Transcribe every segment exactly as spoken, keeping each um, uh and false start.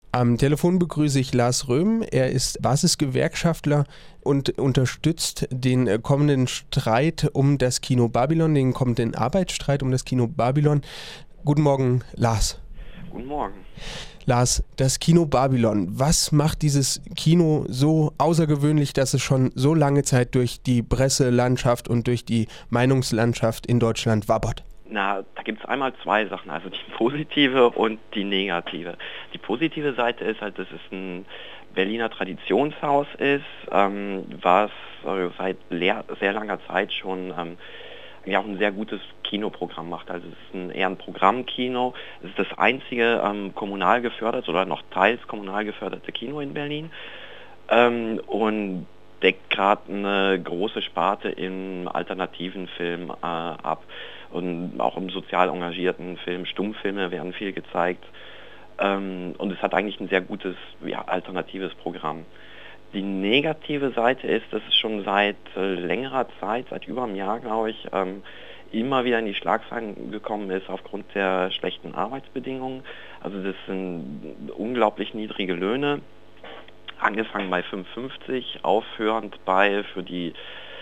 Am Telefon begrüße ich Lars Röhm. Er ist Basisgewerkschaftler und unterstützt den äh, kommenden Streit um das Kino Babylon, den kommenden Arbeitsstreit um das Kino Babylon. Guten Morgen, Lars. Guten Morgen. Lars, das Kino Babylon, was macht dieses Kino so außergewöhnlich, dass es schon so lange Zeit durch die Presselandschaft und durch die Meinungslandschaft in Deutschland wabbert? Na, da gibt es einmal zwei Sachen, also die positive und die negative. Die positive Seite ist halt, dass es ein Berliner Traditionshaus ist, ähm, was äh, seit leer, sehr langer Zeit schon ähm, ja auch ein sehr gutes Kinoprogramm macht. Also es ist ein, eher ein Programmkino. Es ist das einzige ähm, kommunal geförderte oder noch teils kommunal geförderte Kino in Berlin ähm, und deckt gerade eine große Sparte im alternativen Film äh, ab. Und auch im sozial engagierten Film, Stummfilme werden viel gezeigt. Ähm, und es hat eigentlich ein sehr gutes, ja, alternatives Programm. Die negative Seite ist, dass es schon seit äh, längerer Zeit, seit über einem Jahr, glaube ich, ähm, immer wieder in die Schlagzeilen gekommen ist aufgrund der schlechten Arbeitsbedingungen. Also das sind unglaublich niedrige Löhne, angefangen bei fünf fünfzig, aufhörend bei für die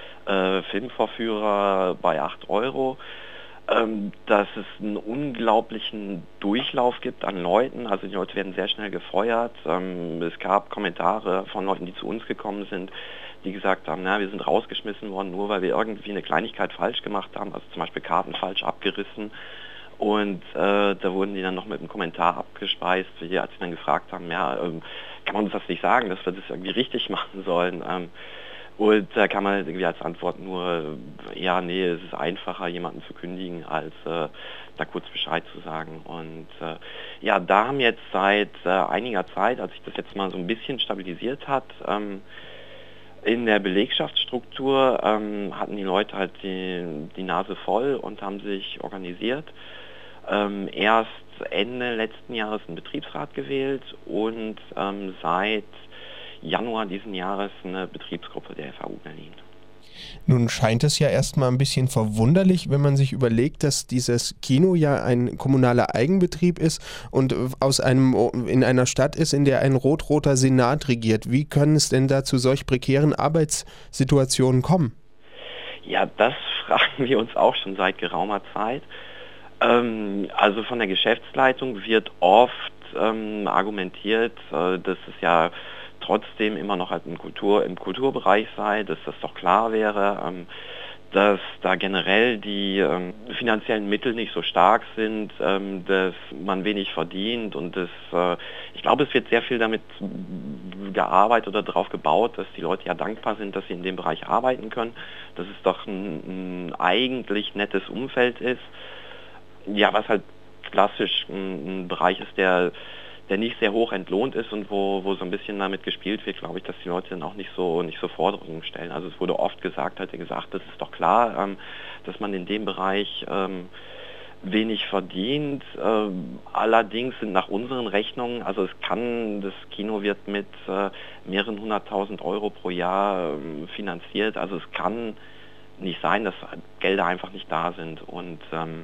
äh, Filmvorführer bei acht Euro. Ähm, dass es einen unglaublichen Durchlauf gibt an Leuten, also die Leute werden sehr schnell gefeuert. Ähm, es gab Kommentare von Leuten, die zu uns gekommen sind, die gesagt haben, na, wir sind rausgeschmissen worden, nur weil wir irgendwie eine Kleinigkeit falsch gemacht haben, also zum Beispiel Karten falsch abgerissen. Und äh, da wurden die dann noch mit einem Kommentar abgespeist, wie, als sie dann gefragt haben, ja, ähm, kann man uns das nicht sagen, dass wir das irgendwie richtig machen sollen. Ähm, Und da kann man irgendwie als Antwort nur, ja, nee, es ist einfacher, jemanden zu kündigen, als äh, da kurz Bescheid zu sagen. Und äh, ja, da haben jetzt seit äh, einiger Zeit, als sich das jetzt mal so ein bisschen stabilisiert hat, ähm, in der Belegschaftsstruktur ähm, hatten die Leute halt die, die Nase voll und haben sich organisiert. Ähm, erst Ende letzten Jahres einen Betriebsrat gewählt und ähm, seit Januar diesen Jahres eine Betriebsgruppe der F A U Berlin. Nun scheint es ja erstmal ein bisschen verwunderlich, wenn man sich überlegt, dass dieses Kino ja ein kommunaler Eigenbetrieb ist und aus einem in einer Stadt ist, in der ein rot-roter Senat regiert. Wie können es denn da zu solch prekären Arbeitssituationen kommen? Ja, das fragen wir uns auch schon seit geraumer Zeit. Ähm, also von der Geschäftsleitung wird oft ähm, argumentiert, äh, dass es ja trotzdem immer noch halt im, Kultur, im Kulturbereich sei, dass das doch klar wäre, ähm, dass da generell die ähm, finanziellen Mittel nicht so stark sind, ähm, dass man wenig verdient und das, äh, ich glaube, es wird sehr viel damit gearbeitet oder darauf gebaut, dass die Leute ja dankbar sind, dass sie in dem Bereich arbeiten können, dass es doch ein, ein eigentlich nettes Umfeld ist, ja, was halt klassisch ein, ein Bereich ist, der der nicht sehr hoch entlohnt ist und wo, wo so ein bisschen damit gespielt wird, glaube ich, dass die Leute dann auch nicht so nicht so Forderungen stellen. Also es wurde oft gesagt, hat er gesagt, das ist doch klar, ähm, dass man in dem Bereich ähm, wenig verdient. Ähm, allerdings sind nach unseren Rechnungen, also es kann, das Kino wird mit äh, mehreren hunderttausend Euro pro Jahr ähm, finanziert, also es kann nicht sein, dass Gelder einfach nicht da sind. Und ähm,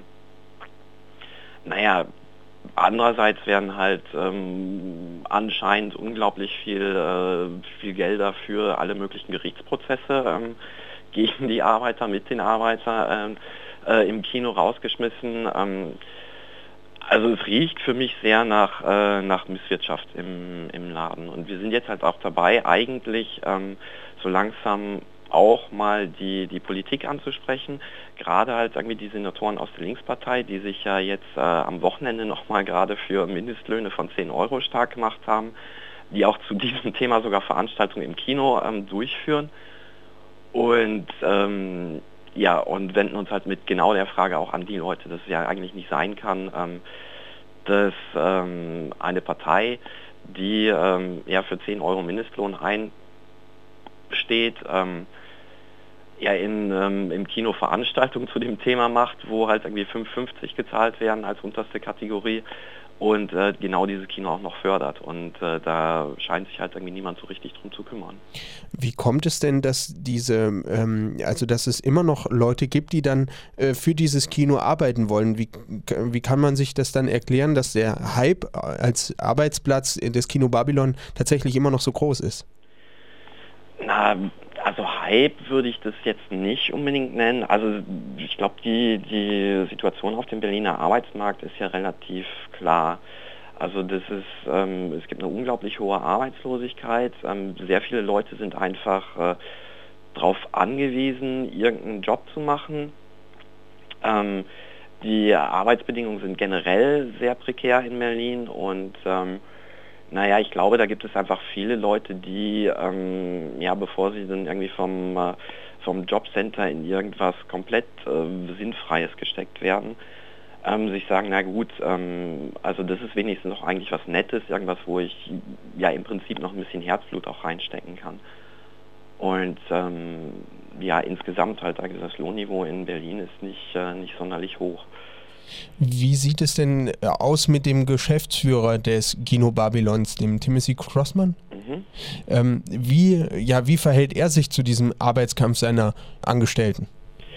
naja, andererseits werden halt ähm, anscheinend unglaublich viel, äh, viel Gelder für alle möglichen Gerichtsprozesse ähm, gegen die Arbeiter, mit den Arbeitern ähm, äh, im Kino rausgeschmissen. Ähm, also es riecht für mich sehr nach, äh, nach Misswirtschaft im, im Laden. Und wir sind jetzt halt auch dabei, eigentlich ähm, so langsam auch mal die, die Politik anzusprechen, gerade halt irgendwie die Senatoren aus der Linkspartei, die sich ja jetzt äh, am Wochenende nochmal gerade für Mindestlöhne von zehn Euro stark gemacht haben, die auch zu diesem Thema sogar Veranstaltungen im Kino ähm, durchführen und ähm, ja, und wenden uns halt mit genau der Frage auch an die Leute, dass es ja eigentlich nicht sein kann, ähm, dass ähm, eine Partei, die ähm, ja für zehn Euro Mindestlohn einsteht, ähm, ja in, ähm, im Kino Veranstaltungen zu dem Thema macht, wo halt irgendwie fünf fünfzig gezahlt werden als unterste Kategorie und äh, genau dieses Kino auch noch fördert. Und äh, da scheint sich halt irgendwie niemand so richtig drum zu kümmern. Wie kommt es denn, dass diese, ähm, also dass es immer noch Leute gibt, die dann äh, für dieses Kino arbeiten wollen? Wie, wie kann man sich das dann erklären, dass der Hype als Arbeitsplatz des Kino Babylon tatsächlich immer noch so groß ist? Na, also Hype würde ich das jetzt nicht unbedingt nennen. Also ich glaube, die, die Situation auf dem Berliner Arbeitsmarkt ist ja relativ klar. Also das ist, ähm, es gibt eine unglaublich hohe Arbeitslosigkeit. Ähm, sehr viele Leute sind einfach äh, darauf angewiesen, irgendeinen Job zu machen. Ähm, die Arbeitsbedingungen sind generell sehr prekär in Berlin und ähm, naja, ich glaube, da gibt es einfach viele Leute, die, ähm, ja, bevor sie dann irgendwie vom, äh, vom Jobcenter in irgendwas komplett äh, Sinnfreies gesteckt werden, ähm, sich sagen, na gut, ähm, also das ist wenigstens noch eigentlich was Nettes, irgendwas, wo ich ja im Prinzip noch ein bisschen Herzblut auch reinstecken kann. Und ähm, ja, insgesamt halt, also das Lohnniveau in Berlin ist nicht, äh, nicht sonderlich hoch. Wie sieht es denn aus mit dem Geschäftsführer des Kino Babylons, dem Timothy Crossman? Mhm. Ähm, wie, ja, wie verhält er sich zu diesem Arbeitskampf seiner Angestellten?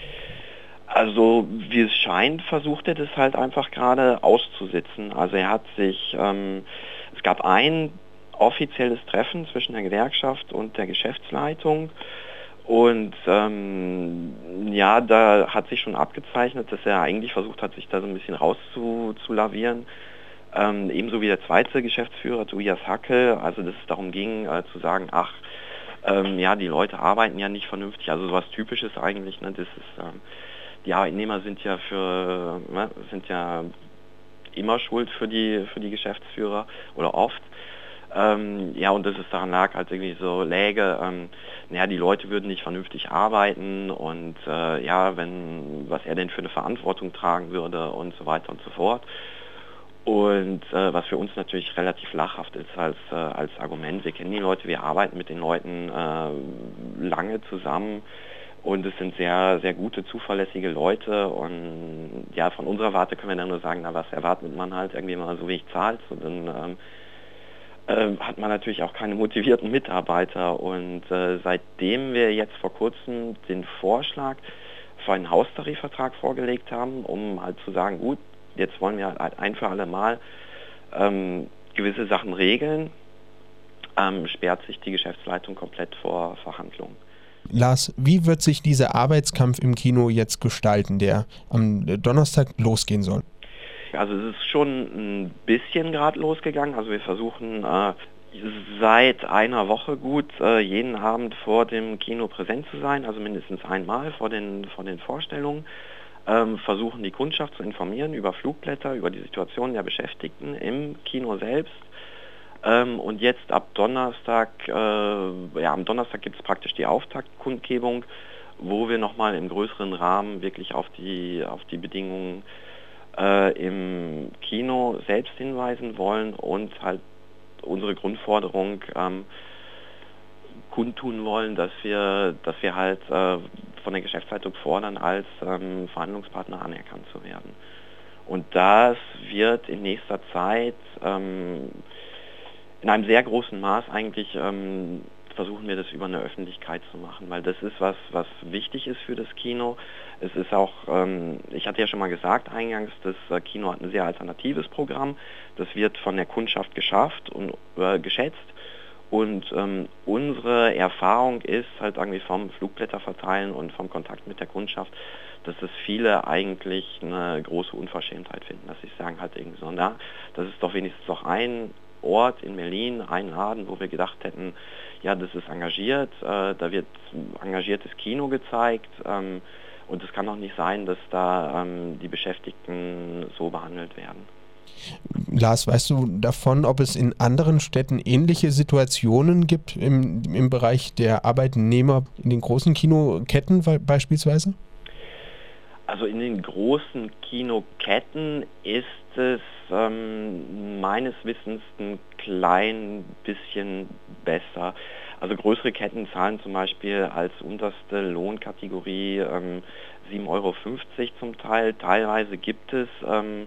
Also wie es scheint, versucht er das halt einfach gerade auszusitzen. Also er hat sich, ähm, es gab ein offizielles Treffen zwischen der Gewerkschaft und der Geschäftsleitung und ähm, ja, da hat sich schon abgezeichnet, dass er eigentlich versucht hat, sich da so ein bisschen rauszulavieren. Ähm, ebenso wie der zweite Geschäftsführer, Tobias Hackel, also dass es darum ging, äh, zu sagen, ach, ähm, ja, die Leute arbeiten ja nicht vernünftig, also sowas Typisches eigentlich, ne, das ist, ähm, die Arbeitnehmer sind ja für, ne, sind ja immer schuld für die, für die Geschäftsführer oder oft. Ähm, ja, und dass es daran lag, halt irgendwie so läge, ähm, naja, die Leute würden nicht vernünftig arbeiten und äh, ja, wenn, was er denn für eine Verantwortung tragen würde und so weiter und so fort. Und äh, was für uns natürlich relativ lachhaft ist als, äh, als Argument. Wir kennen die Leute, wir arbeiten mit den Leuten äh, lange zusammen und es sind sehr, sehr gute, zuverlässige Leute. Und ja, von unserer Warte können wir dann nur sagen, na, was erwartet man halt, irgendwie mal so wenig zahlt. Und dann ähm, äh, hat man natürlich auch keine motivierten Mitarbeiter. Und äh, seitdem wir jetzt vor kurzem den Vorschlag für einen Haustarifvertrag vorgelegt haben, um halt zu sagen, gut, jetzt wollen wir halt ein für alle Mal ähm, gewisse Sachen regeln, ähm, sperrt sich die Geschäftsleitung komplett vor Verhandlungen. Lars, wie wird sich dieser Arbeitskampf im Kino jetzt gestalten, der am Donnerstag losgehen soll? Also es ist schon ein bisschen gerade losgegangen. Also wir versuchen äh, seit einer Woche gut äh, jeden Abend vor dem Kino präsent zu sein, also mindestens einmal vor den, vor den Vorstellungen. Ähm, versuchen die Kundschaft zu informieren über Flugblätter, über die Situation der Beschäftigten im Kino selbst. Ähm, und jetzt ab Donnerstag, äh, ja, am Donnerstag gibt es praktisch die Auftaktkundgebung, wo wir nochmal im größeren Rahmen wirklich auf die, auf die Bedingungen äh, im Kino selbst hinweisen wollen und halt unsere Grundforderung ähm, kundtun wollen, dass wir, dass wir halt äh, von der Geschäftsleitung fordern, als ähm, Verhandlungspartner anerkannt zu werden. Und das wird in nächster Zeit ähm, in einem sehr großen Maß eigentlich ähm, versuchen wir das über eine Öffentlichkeit zu machen, weil das ist was, was wichtig ist für das Kino. Es ist auch, ähm, ich hatte ja schon mal gesagt eingangs, das äh, Kino hat ein sehr alternatives Programm. Das wird von der Kundschaft geschafft und äh, geschätzt. Und ähm, unsere Erfahrung ist halt irgendwie vom Flugblätterverteilen und vom Kontakt mit der Kundschaft, dass es viele eigentlich eine große Unverschämtheit finden, dass sie sagen halt irgendwie so, na, das ist doch wenigstens noch ein Ort in Berlin, ein Laden, wo wir gedacht hätten, ja, das ist engagiert, äh, da wird engagiertes Kino gezeigt ähm, und es kann doch nicht sein, dass da ähm, die Beschäftigten so behandelt werden. Lars, weißt du davon, ob es in anderen Städten ähnliche Situationen gibt im, im Bereich der Arbeitnehmer in den großen Kinoketten beispielsweise? Also in den großen Kinoketten ist es ähm, meines Wissens ein klein bisschen besser. Also größere Ketten zahlen zum Beispiel als unterste Lohnkategorie ähm, sieben Euro fünfzig zum Teil. Teilweise gibt es ähm,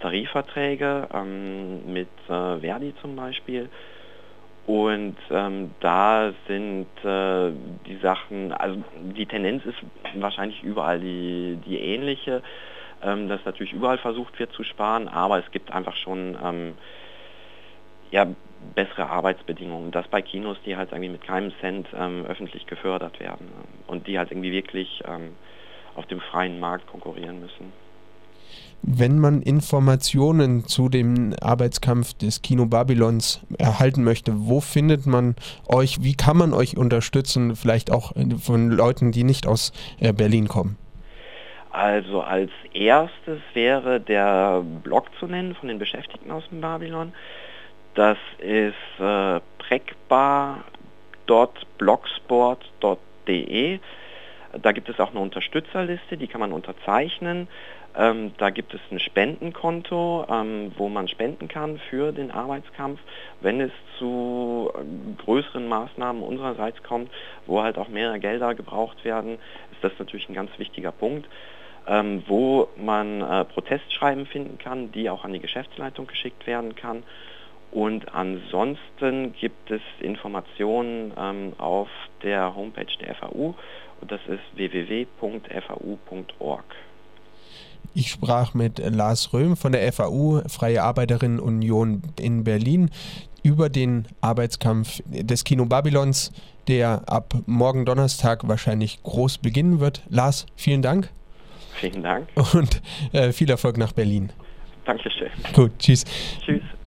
Tarifverträge ähm, mit äh, Verdi zum Beispiel. Und ähm, da sind äh, die Sachen, also die Tendenz ist wahrscheinlich überall die, die ähnliche, ähm, dass natürlich überall versucht wird zu sparen, aber es gibt einfach schon ähm, ja, bessere Arbeitsbedingungen. Das bei Kinos, die halt irgendwie mit keinem Cent ähm, öffentlich gefördert werden und die halt irgendwie wirklich ähm, auf dem freien Markt konkurrieren müssen. Wenn man Informationen zu dem Arbeitskampf des Kino Babylons erhalten möchte, wo findet man euch, wie kann man euch unterstützen, vielleicht auch von Leuten, die nicht aus Berlin kommen? Also als erstes wäre der Blog zu nennen von den Beschäftigten aus dem Babylon. Das ist äh, prekbar punkt blogspot punkt de. Da gibt es auch eine Unterstützerliste, die kann man unterzeichnen. Ähm, da gibt es ein Spendenkonto, ähm, wo man spenden kann für den Arbeitskampf. Wenn es zu äh, größeren Maßnahmen unsererseits kommt, wo halt auch mehrere Gelder gebraucht werden, ist das natürlich ein ganz wichtiger Punkt. Ähm, wo man äh, Protestschreiben finden kann, die auch an die Geschäftsleitung geschickt werden kann. Und ansonsten gibt es Informationen ähm, auf der Homepage der F A U und das ist w w w punkt f a u punkt org. Ich sprach mit Lars Röhm von der F A U, Freie Arbeiterinnen-Union in Berlin, über den Arbeitskampf des Kino Babylons, der ab morgen Donnerstag wahrscheinlich groß beginnen wird. Lars, vielen Dank. Vielen Dank. Und äh, viel Erfolg nach Berlin. Dankeschön. Gut, tschüss. Tschüss.